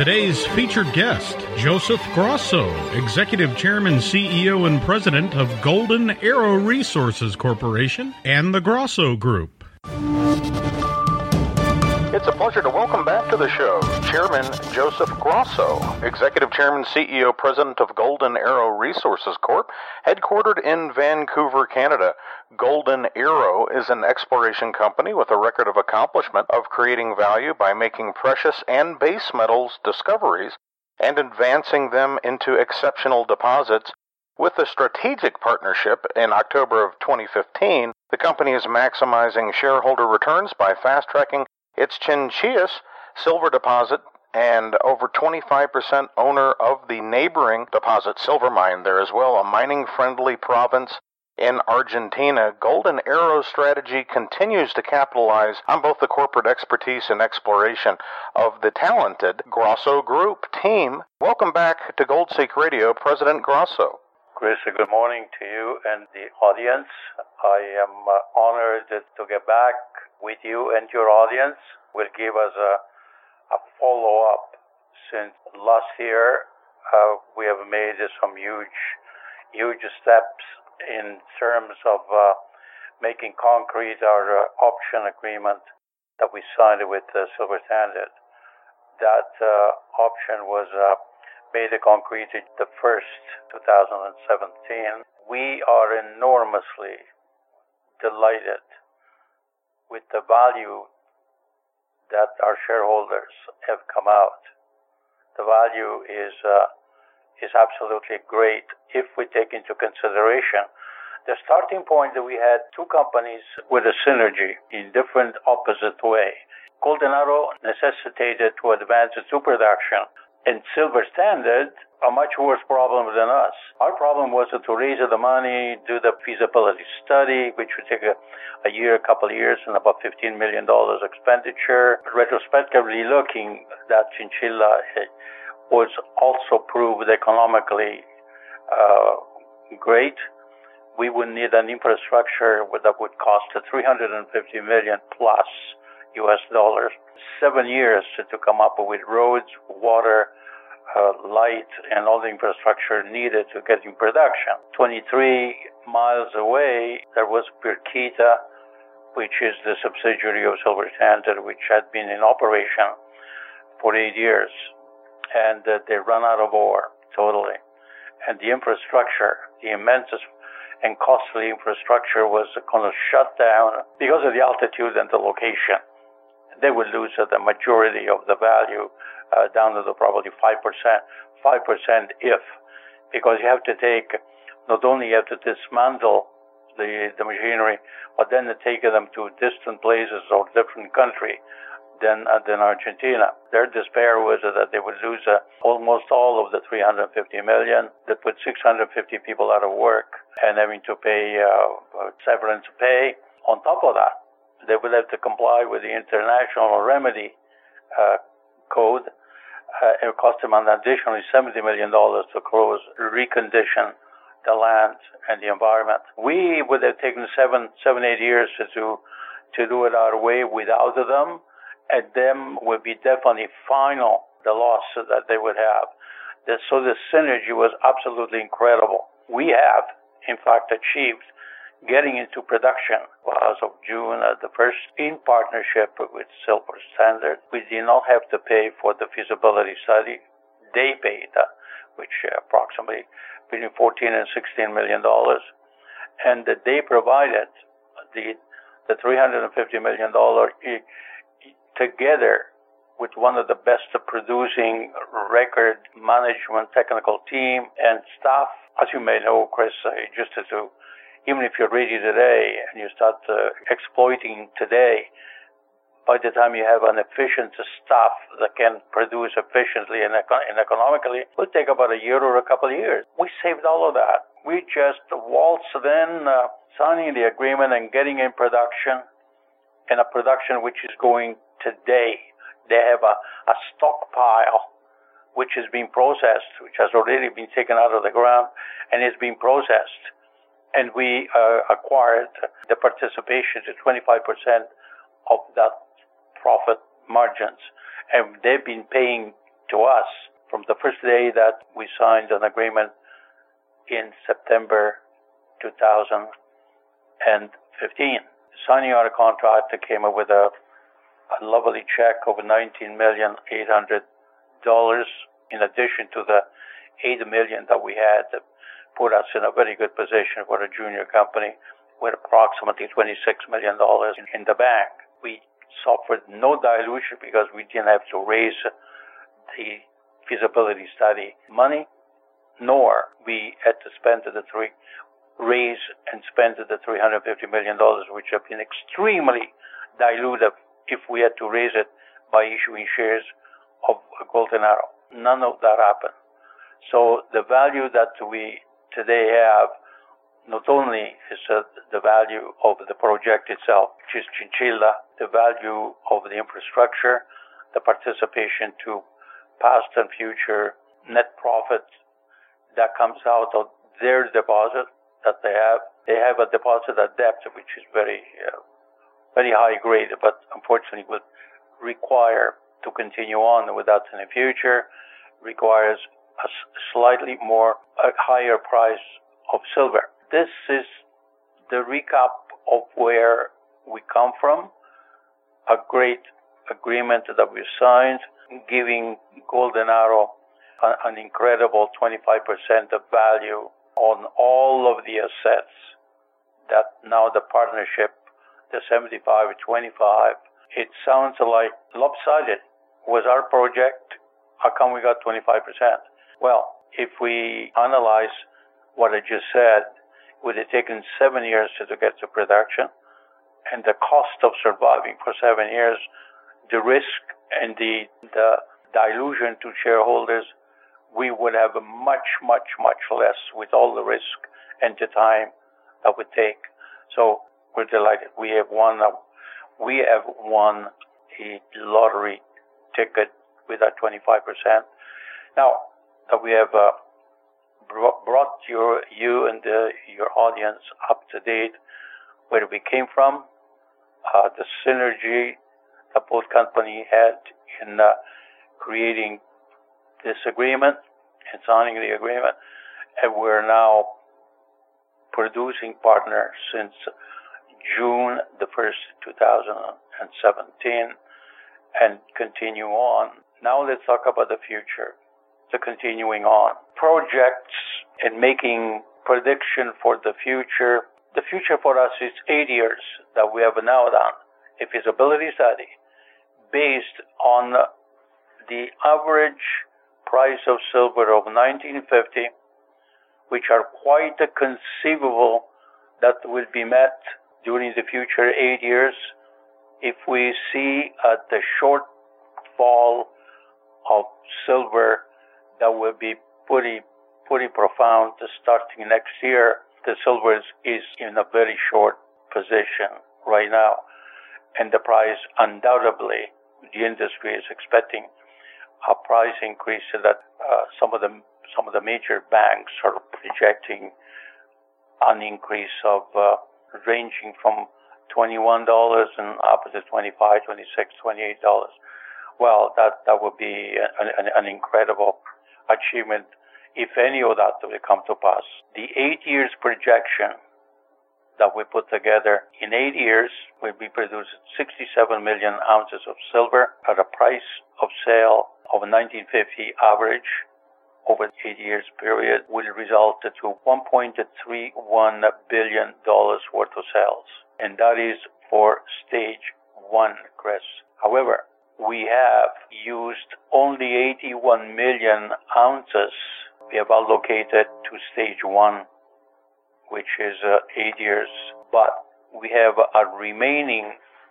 today's featured guest, Joseph Grosso, Executive Chairman, CEO, and President of Golden Arrow Resources Corporation and the Grosso Group. It's a pleasure to welcome back to the show Chairman Joseph Grosso, Executive Chairman, CEO, President of Golden Arrow Resources Corp., headquartered in Vancouver, Canada. Golden Arrow is an exploration company with a record of accomplishment of creating value by making precious and base metals discoveries and advancing them into exceptional deposits. With a strategic partnership in October of 2015, the company is maximizing shareholder returns by fast-tracking its Chinchillas silver deposit and over 25% owner of the neighboring deposit Silver Mine there as well, a mining-friendly province in Argentina. Golden Arrow's strategy continues to capitalize on both the corporate expertise and exploration of the talented Grosso Group team. Welcome back to Goldseek Radio, President Grosso. Chris, good morning to you and the audience. I am honored to get back with you and your audience. Will give us a follow-up. Since last year, we have made some huge steps in terms of making concrete our option agreement that we signed with Silver Standard. That option was made concrete the 1st, 2017. We are enormously delighted with the value that our shareholders have come out. The value is absolutely great if we take into consideration the starting point that we had two companies with a synergy in different opposite way. Golden Arrow necessitated to advance its production, and Silver Standard a much worse problem than us. Our problem was to raise the money, do the feasibility study, which would take a couple of years, and about $15 million expenditure. Retrospectively looking, that Chinchilla was also proved economically great. We would need an infrastructure that would cost $350 million plus US dollars. 7 years to come up with roads, water, light, and all the infrastructure needed to get in production. 23 miles away, there was Pirquita, which is the subsidiary of Silver Standard, which had been in operation for 8 years. And they run out of ore, totally. And the infrastructure, the immense and costly infrastructure, was going to shut down because of the altitude and the location. They would lose the majority of the value, down to probably 5%. 5% because you have to take, not only you have to dismantle the machinery, but then to take them to distant places or different country than Argentina. Their despair was that they would lose almost all of the $350 million. That put 650 people out of work and having to pay severance pay. On top of that, they would have to comply with the International Remedy Code. It would cost them an additionally $70 million to close, recondition the land and the environment. We would have taken 8 years to do it our way without them, and them would be definitely final, the loss that they would have. So the synergy was absolutely incredible. We have, in fact, achieved getting into production as of June the 1st in partnership with Silver Standard. We did not have to pay for the feasibility study. They paid, which approximately between $14 and $16 million. And they provided the $350 million together with one of the best producing record management technical team and staff. As you may know, Chris, just to even if you're ready today and you start exploiting today, by the time you have an efficient staff that can produce efficiently and economically, it will take about a year or a couple of years. We saved all of that. We just waltzed in, signing the agreement and getting in production, and a production which is going today. They have a stockpile which is being processed, which has already been taken out of the ground and is being processed. And we acquired the participation to 25% of that profit margins. And they've been paying to us from the first day that we signed an agreement in September 2015. Signing our contract, I came up with a lovely check of $19,800,000 in addition to the $8 million that we had that put us in a very good position for a junior company with approximately $26 million in the bank. We suffered no dilution because we didn't have to raise the feasibility study money, nor we had to raise and spend the $350 million, which have been extremely dilutive if we had to raise it by issuing shares of Golden Arrow. None of that happened. So the value that we today have not only is the value of the project itself, which is Chinchilla, the value of the infrastructure, the participation to past and future net profit that comes out of their deposit that they have. They have a deposit at depth, which is very high grade, but unfortunately would require to continue on with that in the future, requires a slightly higher price of silver. This is the recap of where we come from. A great agreement that we signed, giving Golden Arrow an incredible 25% of value on all of the assets that now the partnership, the 75-25, it sounds like lopsided. Was our project, how come we got 25%? Well, if we analyze what I just said, it would have taken 7 years to get to production, and the cost of surviving for 7 years, the risk and the dilution to shareholders, we would have a much, much, much less with all the risk and the time that would take. So we're delighted. We have won a lottery ticket with that 25%. Now that we have brought you and your audience up to date where we came from, the synergy that both companies had in creating this agreement and signing the agreement, and we're now producing partner since June the 1st, 2017, and continue on. Now let's talk about the future, the continuing on. Projects and making prediction for the future. The future for us is 8 years that we have now done a feasibility study based on the average price of silver of 1950, which are quite conceivable that will be met during the future 8 years if we see the shortfall of silver that will be pretty profound starting next year. The silver is in a very short position right now, and the price undoubtedly, the industry is expecting a price increase that some of the major banks are projecting an increase of ranging from $21 and up to $25, $26, $28. Well, that would be an incredible achievement if any of that will come to pass. The 8 years projection that we put together, in 8 years will be produced 67 million ounces of silver at a price of sale of 1950 average over 8 years period, will result to $1.31 billion worth of sales. And that is for stage 1, Chris. However, we have used only 81 million ounces we have allocated to stage 1, which is 8 years. But we have a remaining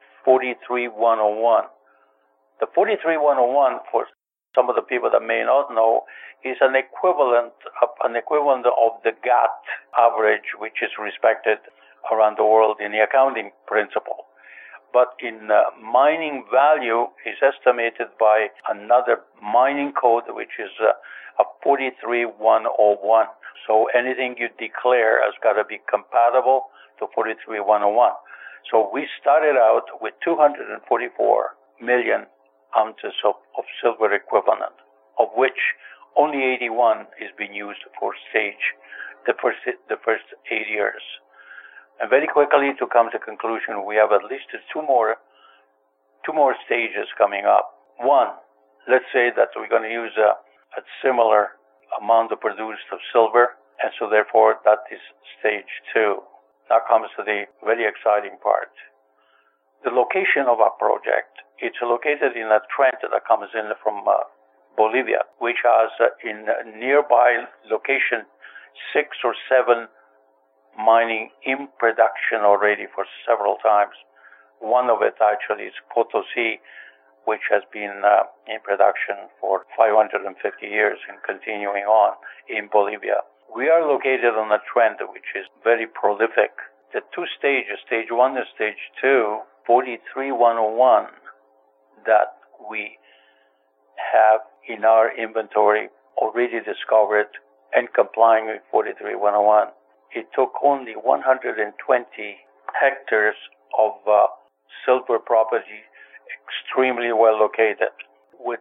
43-101. The 43-101, for some of the people that may not know, is an equivalent of the GAT average, which is respected around the world in the accounting principle. But in mining value is estimated by another mining code, which is a 43-101. So anything you declare has got to be compatible to 43-101. So we started out with 244 million ounces of silver equivalent. of which only 81 is being used for the first 8 years. And very quickly, to come to conclusion, we have at least two more stages coming up. One, let's say that we're going to use a similar amount of produced of silver, and so therefore that is stage 2. Now comes to the very exciting part. The location of our project, it's located in a trend that comes in from Bolivia, which has in nearby location 6 or 7 mining in production already for several times. One of it actually is Potosi, which has been in production for 550 years and continuing on in Bolivia. We are located on a trend which is very prolific. The 2 stages, stage 1 and stage 2, 43-101, that we have in our inventory already discovered and complying with 43-101. It took only 120 hectares of silver property extremely well located, with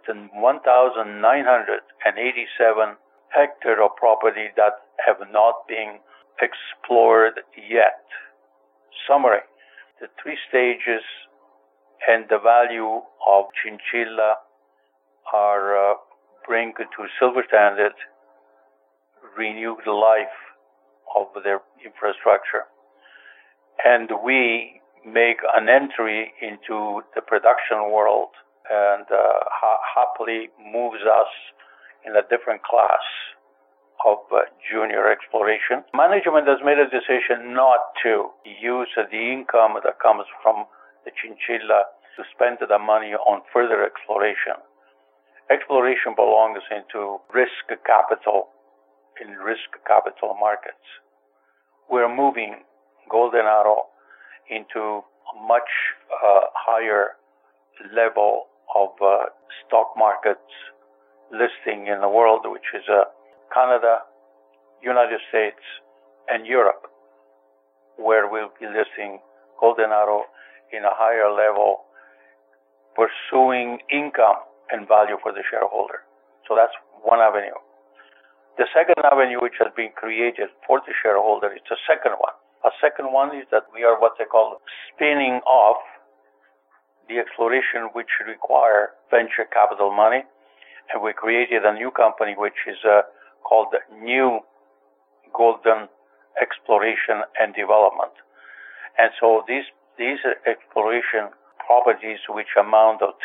1,987 hectares of property that have not been explored yet. Summary: the 3 stages and the value of Chinchilla are bring to silver standard renewed life of their infrastructure, and we make an entry into the production world and happily moves us in a different class of junior exploration. Management has made a decision not to use the income that comes from the Chinchilla to spend the money on further exploration. Exploration belongs into risk capital in risk capital markets. We're moving Golden Arrow into a much higher level of stock markets listing in the world, which is Canada, United States, and Europe, where we'll be listing Golden Arrow in a higher level, pursuing income and value for the shareholder. So that's one avenue. The second avenue which has been created for the shareholder is the second one. A second one is that we are what they call spinning off the exploration which require venture capital money, and we created a new company which is called New Golden Exploration and Development. And so these exploration properties, which amount of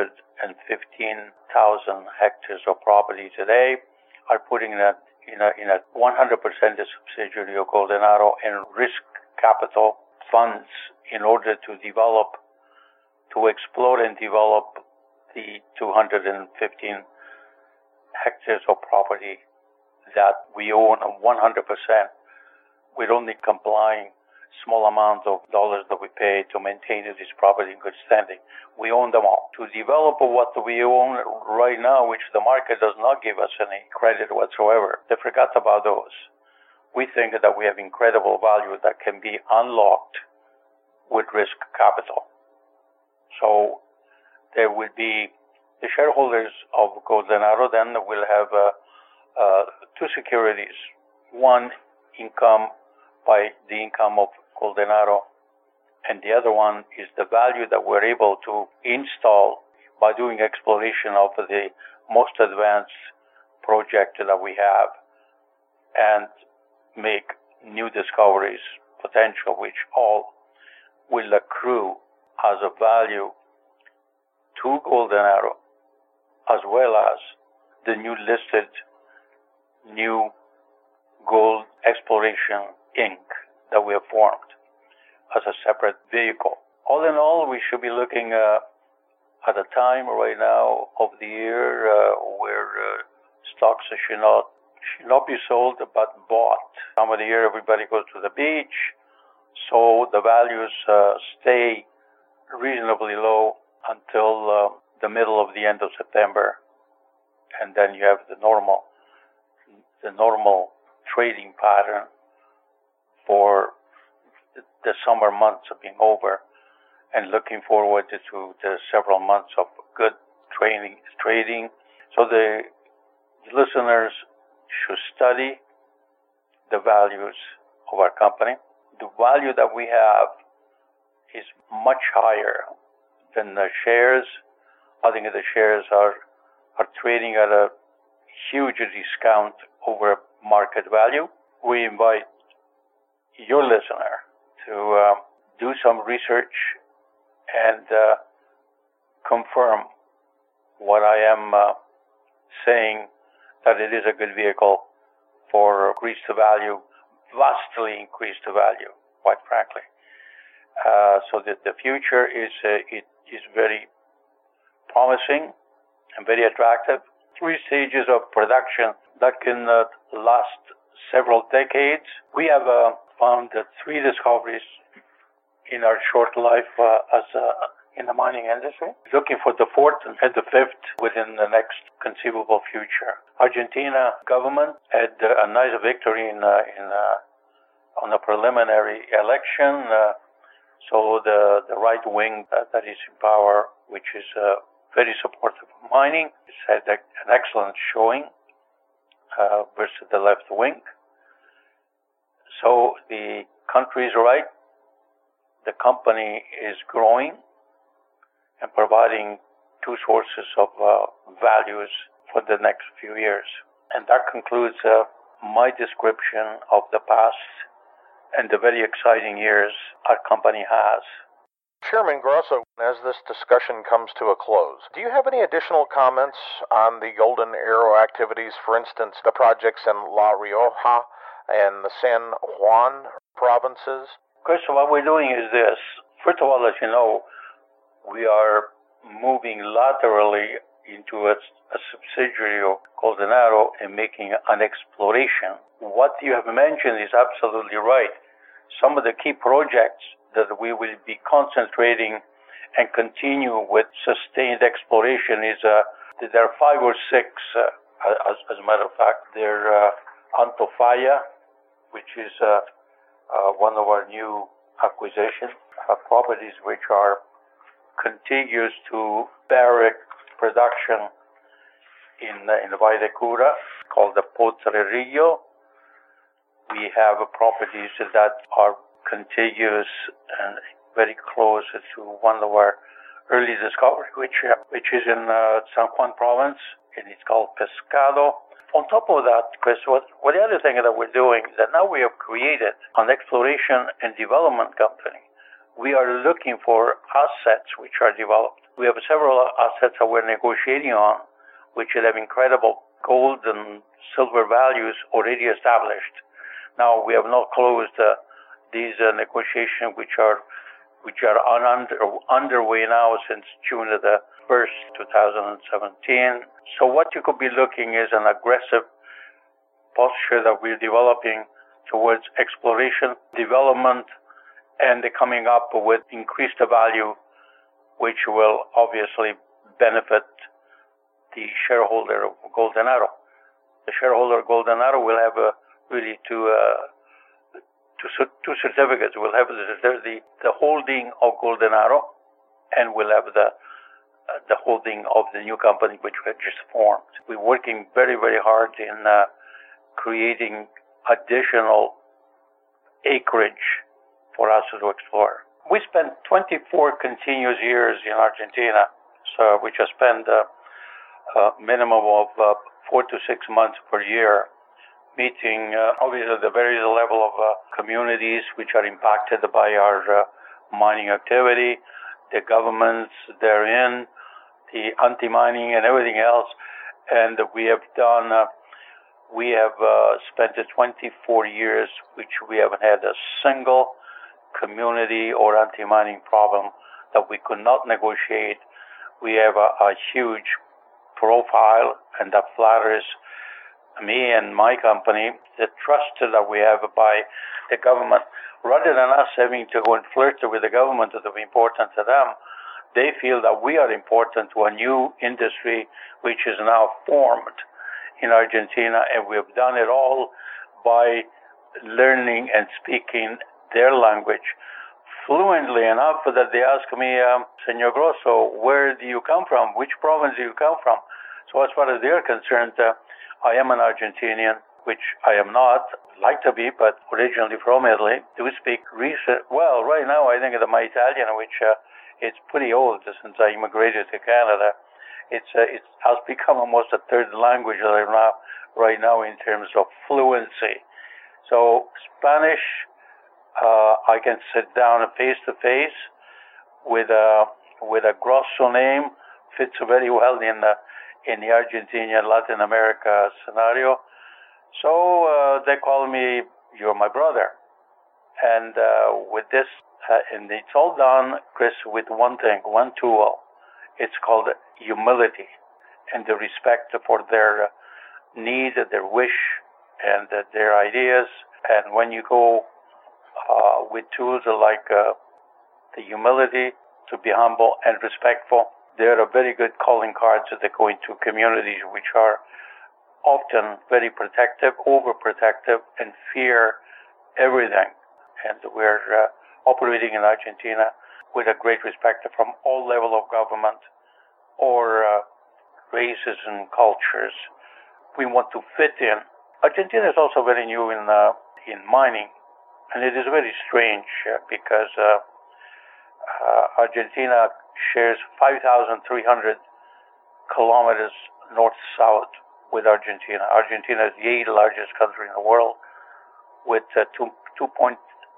215,000 hectares of property today, are putting that in a 100% subsidiary of Golden Arrow and risk capital funds in order to explore and develop the 215 hectares of property that we own 100%, with only complying small amount of dollars that we pay to maintain this property in good standing. We own them all. To develop what we own right now, which the market does not give us any credit whatsoever, they forgot about those. We think that we have incredible value that can be unlocked with risk capital. So there will be the shareholders of Golden Arrow then will have 2 securities. One, income by the income of Golden Arrow, and the other one is the value that we're able to install by doing exploration of the most advanced project that we have and make new discoveries potential, which all will accrue as a value to Golden Arrow, as well as the new listed New Gold Exploration Inc. that we have formed as a separate vehicle. All in all, we should be looking at a time right now of the year where stocks should not be sold but bought. Time of the year, everybody goes to the beach, so the values stay reasonably low until the middle of the end of September, and then you have the normal trading pattern for the summer months of being over, and looking forward to the several months of good trading. So the listeners should study the values of our company. The value that we have is much higher than the shares. I think the shares are trading at a huge discount over market value. We invite your listener to do some research and confirm what I am saying, that it is a good vehicle for increased value, vastly increased value, quite frankly. So that the future is very promising and very attractive. 3 stages of production that can last several decades. We have found 3 discoveries in our short life in the mining industry, looking for the 4th and the 5th within the next conceivable future. Argentina government had a nice victory on the preliminary election. So the right wing that is in power, which is very supportive of mining, has had an excellent showing versus the left wing. So the country is right. The company is growing and providing 2 sources of values for the next few years. And that concludes my description of the past and the very exciting years our company has. Chairman Grosso, as this discussion comes to a close, do you have any additional comments on the Golden Arrow activities, for instance, the projects in La Rioja and the San Juan provinces? Chris, what we're doing is this. First of all, as you know, we are moving laterally into a subsidiary of Golden Arrow and making an exploration. What you have mentioned is absolutely right. Some of the key projects that we will be concentrating and continue with sustained exploration is there are 5 or 6, as a matter of fact. They're Antofalla, which is one of our new acquisitions, properties which are contiguous to Barrick production in Valle de Cura, called the Potrerillo. We have properties that are contiguous and very close to one of our early discoveries, which is in San Juan province, and it's called Pescado. On top of that, Chris, what the other thing that we're doing is that now we have created an exploration and development company. We are looking for assets which are developed. We have several assets that we're negotiating on, which have incredible gold and silver values already established. Now, we have not closed these negotiations, which are underway now since June the 1st, 2017. So what you could be looking is an aggressive posture that we're developing towards exploration, development, and coming up with increased value, which will obviously benefit the shareholder of Golden Arrow. The shareholder of Golden Arrow will have really two certificates. We'll have the holding of Golden Arrow, and we'll have the holding of the new company which we have just formed. We're working very, very hard in creating additional acreage for us to explore. We spent 24 continuous years in Argentina, so we just spend a minimum of 4 to 6 months per year meeting obviously the various level of communities which are impacted by our mining activity, the governments therein, the anti-mining and everything else. And we have spent 24 years which we haven't had a single community or anti-mining problem that we could not negotiate. We have a huge profile, and that flatters me and my company. The trust that we have by the government, rather than us having to go and flirt with the government to be important to them, they feel that we are important to a new industry which is now formed in Argentina, and we have done it all by learning and speaking their language fluently enough that they ask me, Senor Grosso, where do you come from? Which province do you come from? So as far as they're concerned, I am an Argentinian, which I am not, like to be, but originally from Italy. Do speak well, right now I think of my Italian, which it's pretty old since I immigrated to Canada. It has become almost a third language right now in terms of fluency. So Spanish, I can sit down face to face with a Grosso name, fits very well in the Argentinian Latin America scenario. So they call me, "You're my brother," and with this, and it's all done, Chris, with one thing, one tool. It's called humility and the respect for their need, their wish, and their ideas. And when you go with tools like the humility, to be humble and respectful, they're a very good calling cards that go into communities which are often very protective, overprotective, and fear everything. And we're operating in Argentina with a great respect from all level of government or races and cultures. We want to fit in. Argentina is also very new in mining, and it is very strange because Argentina shares 5,300 kilometers north-south with Argentina. Argentina is the 8th largest country in the world with 2.8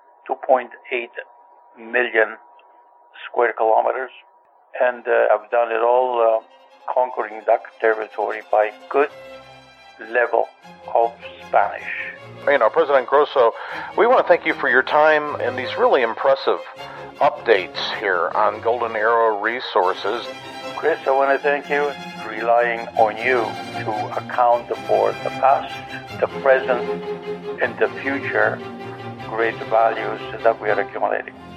million square kilometers. And I've done it all conquering that territory by good level of Spanish. President Grosso, we want to thank you for your time and these really impressive updates here on Golden Arrow Resources. Chris, I want to thank you, relying on you to account for the past, the present, and the future great values that we are accumulating.